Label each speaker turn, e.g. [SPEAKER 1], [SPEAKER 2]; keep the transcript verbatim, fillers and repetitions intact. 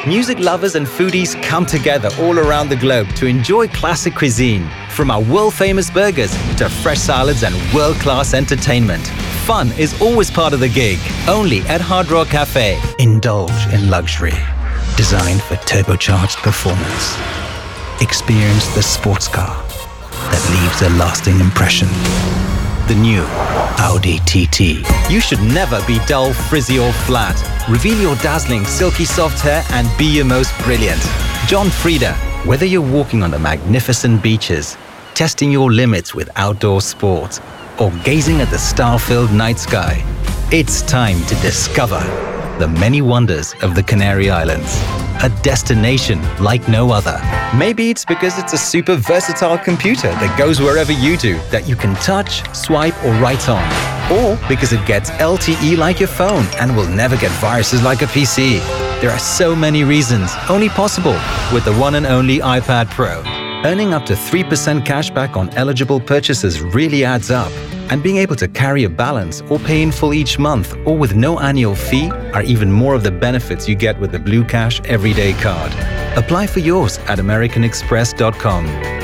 [SPEAKER 1] Music lovers and foodies come together all around the globe to enjoy classic cuisine. From our world-famous burgers to fresh salads and world-class entertainment. Fun is always part of the gig. Only at Hard Rock Cafe. Indulge in luxury. Designed for turbocharged performance. Experience the sports car that leaves a lasting impression. The new Audi T T. You should never be dull, frizzy or flat. Reveal your dazzling, silky soft hair and be your most brilliant. John Frieda. Whether you're walking on the magnificent beaches, testing your limits with outdoor sports, or gazing at the star-filled night sky, it's time to discover the many wonders of the Canary Islands. A destination like no other. Maybe it's because it's a super versatile computer that goes wherever you do, that you can touch, swipe or write on. Or because it gets L T E like your phone and will never get viruses like a P C. There are so many reasons, only possible with the one and only iPad Pro. Earning up to three percent cashback on eligible purchases really adds up. And being able to carry a balance or pay in full each month or with no annual fee are even more of the benefits you get with the Blue Cash Everyday Card. Apply for yours at american express dot com.